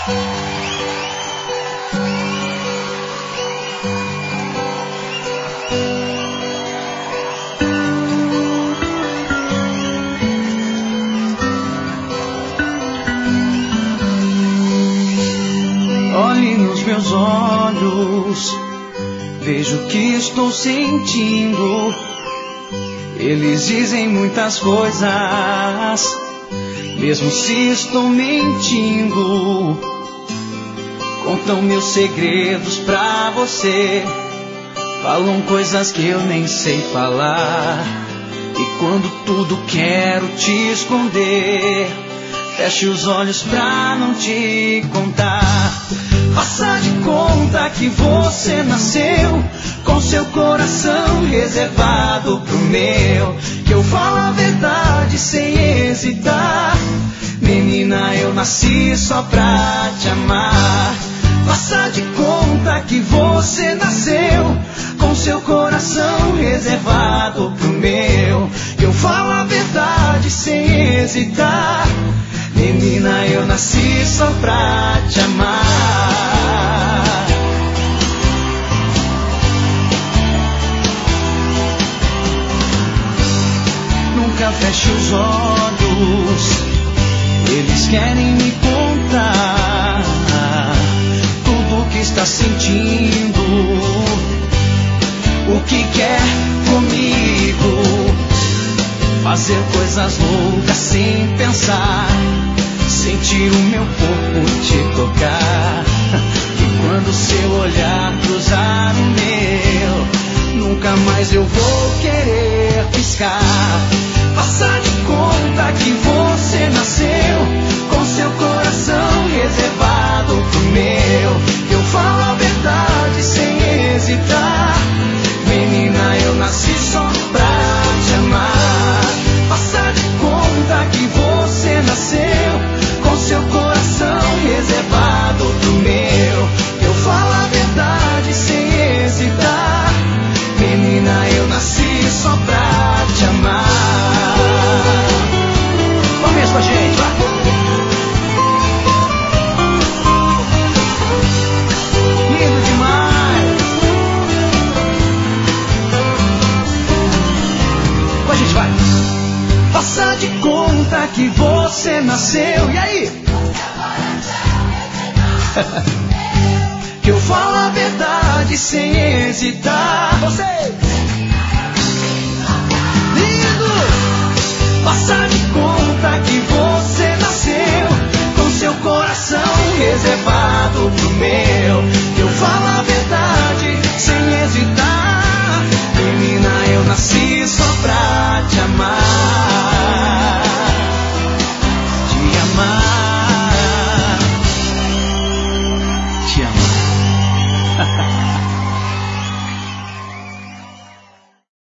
Olhe nos meus olhos, vejo o que estou sentindo. Eles dizem muitas coisas, mesmo se estou mentindo. Contam meus segredos pra você, falam coisas que eu nem sei falar. E quando tudo quero te esconder, feche os olhos pra não te contar. Faça de conta que você nasceu com seu coração reservado pro meu, que eu falo a verdade sem hesitar. Menina, eu nasci só pra te amar. Faça de conta que você nasceu com seu coração reservado pro meu, que eu falo a verdade sem hesitar. Menina, eu nasci só pra te amar. Nunca feche os olhos, eles querem me contar tudo o que está sentindo, o que quer comigo. Fazer coisas loucas sem pensar, sentir o meu corpo te tocar. E quando seu olhar cruzar o meu, nunca mais eu vou querer piscar. Faça de conta que você nasceu com seu coração reservado pro meu, eu falo a verdade sem hesitar. Menina, eu nasci só pra te amar. Faça de conta que você nasceu com seu coração reservado pro meu, eu falo a verdade sem hesitar. Menina, eu nasci só pra te amar. Vamos com a gente, vai! Lindo demais! Com a gente, vai! Faça de conta que você nasceu, e aí? Que eu falo a verdade sem hesitar. Você! Lindo! Faça de conta que você nasceu com seu coração reservado pro meu,